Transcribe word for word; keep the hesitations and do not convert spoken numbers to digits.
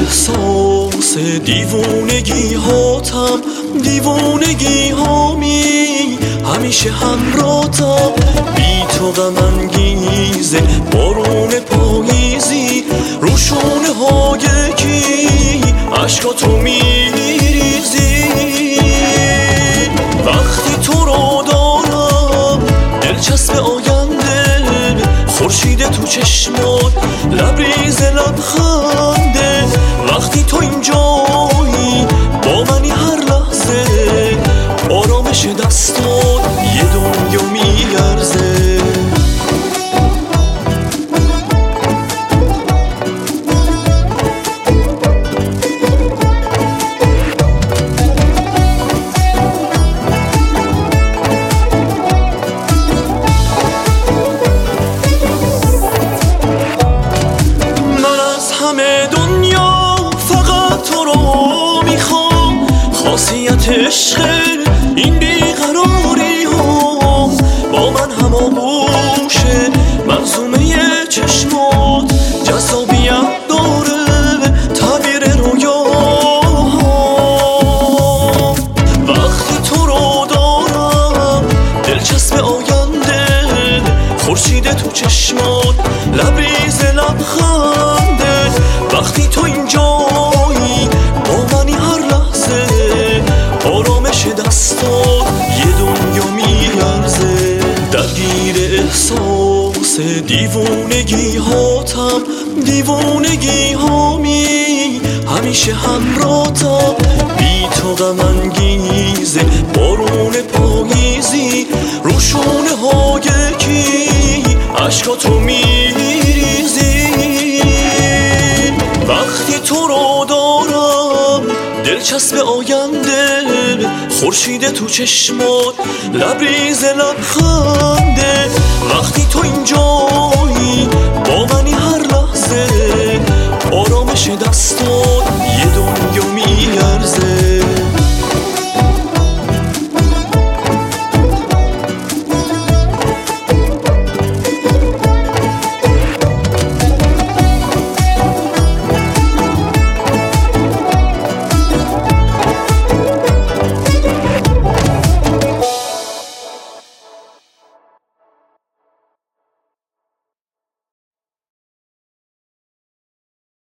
احساس دیوونگی هاتم، دیوونگی هامی همیشه همراهتم. بی تو غم انگیزه بارون پاییزی رو شونه های کی عشقاتو میریزی. وقتی تو رو دارم دلچسب آینده، خورشید تو چشمات لبریز لبخنده. وقتی تو اینجایی با منی هر لحظه، آرامش دستات یه دنیا میارزه. همه دنیا فقط تو رو میخوام، خاصیت عشق این بیقراری ها با من هماغوشه. منظومه چشمات جذابیت داره تعبیر رویا. وقتی تو رو دارم دلچسب آینده، خورشید تو چشمات لبریز لبخنده. وقتی تو اینجایی با منی هر لحظه، آرامش دستات یه دنیا میارزه. درگیر احساس دیوونگی هاتم، دیوونگی هامی همیشه همراهتم. بی تو غم انگیزه بارون پاییزی رو شونه های کی عشقاتو میریزی. وقتی تو رو دارم دلچسب آینده، خورشید تو چشمات لبریز لبخنده. وقتی تو اینجا